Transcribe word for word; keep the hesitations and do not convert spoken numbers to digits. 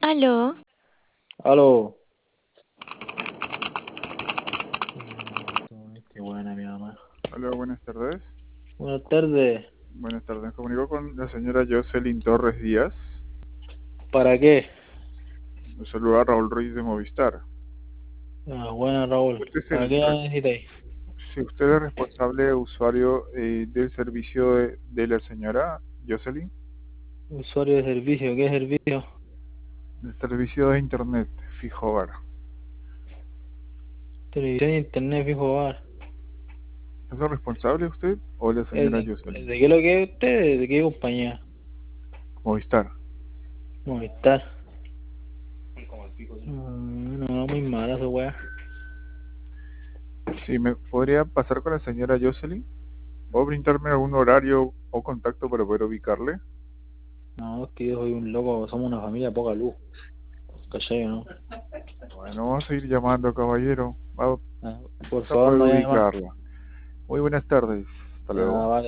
Aló, Aló. Ay, qué buena mi mamá. Hola, buenas tardes. Buenas tardes. Buenas tardes. Me comunico con la señora Jocelyn Torres Díaz. ¿Para qué? Me saluda Raúl Ruiz de Movistar. Ah, buena Raúl. Usted es ¿Para el, qué la re- necesitáis? si usted es responsable usuario eh, del servicio de, de la señora Jocelyn, Usuario de servicio, ¿qué servicio? del servicio de internet fijo hogar. Televisión, internet, fijo hogar. ¿Es el responsable usted o la ¿Es señora ¿De, Jocelyn? de qué lo que es usted? ¿De qué compañía? Movistar. Movistar. Mm, no, muy mala esa weá. Si me podría pasar con la señora Jocelyn o brindarme algún horario o contacto para poder ubicarle. No, es que yo soy un loco, somos una familia poca luz. ¿Cachai, no? Bueno, vamos a seguir llamando, caballero. Va- Ah, por Vamos a favor, poder no llame más. ubicarla. Muy buenas tardes. Hasta Ya, luego. vale.